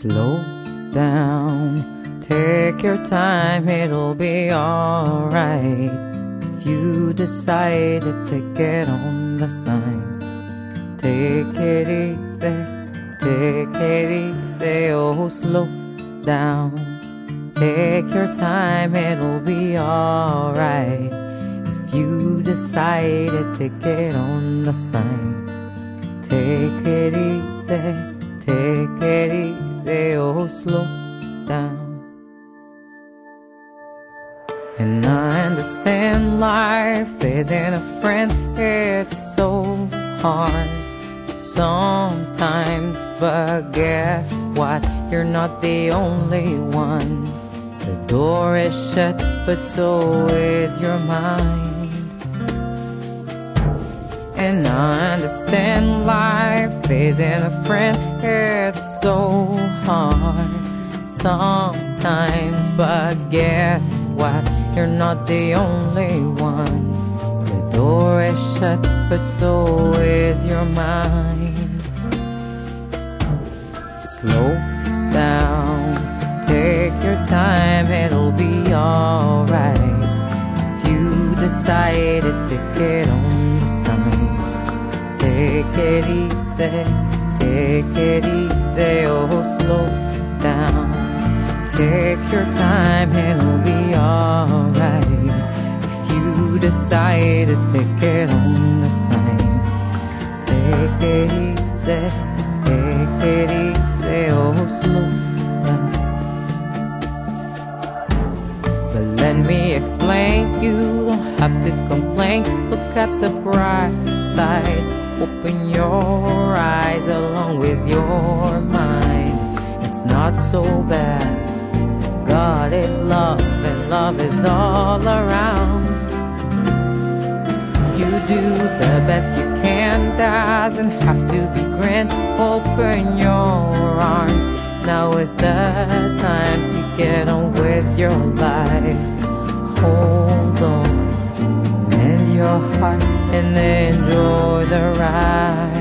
Slow down, take your time, it'll be alright. If you decided to get on the sign, take it easy, oh slow down. Take your time, it'll be alright. If you decided to get on the signs, take it easy, oh slow down. And I understand life isn't a friend, it's so hard sometimes, but guess what? You're not the only one. The door is shut, but so is your mind. And I understand life isn't a friend, it's so hard sometimes, but guess what? You're not the only one. The door is shut, but so is your mind. Slow down, take your time, it'll be alright. If you decided to get on the signs, take it easy, oh slow down. Take your time, it'll be alright. If you decided to get on the signs, take it easy, oh slow down. But let me explain, you don't have to complain. Look at the bright side, open your eyes along with your mind. It's not so bad. God is love and love is all around. You do the best you can, doesn't have to be grand. Open your arms, now is the time to get on with your life. Hold on, lend your heart and enjoy the ride.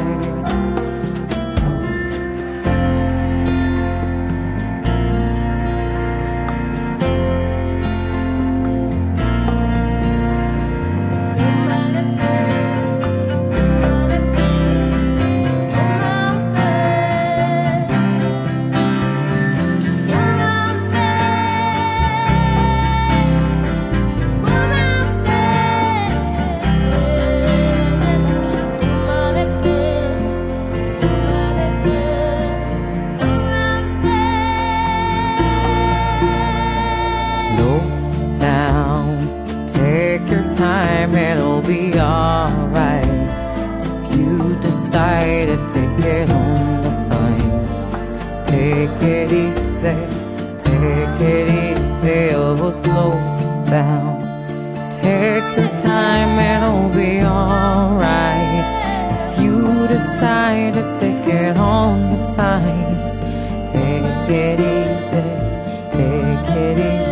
Take your time, it'll be alright. If you decided to get on the signs, take it easy, oh slow down. Take your time, it'll be alright. If you decided to get on the signs, take it easy,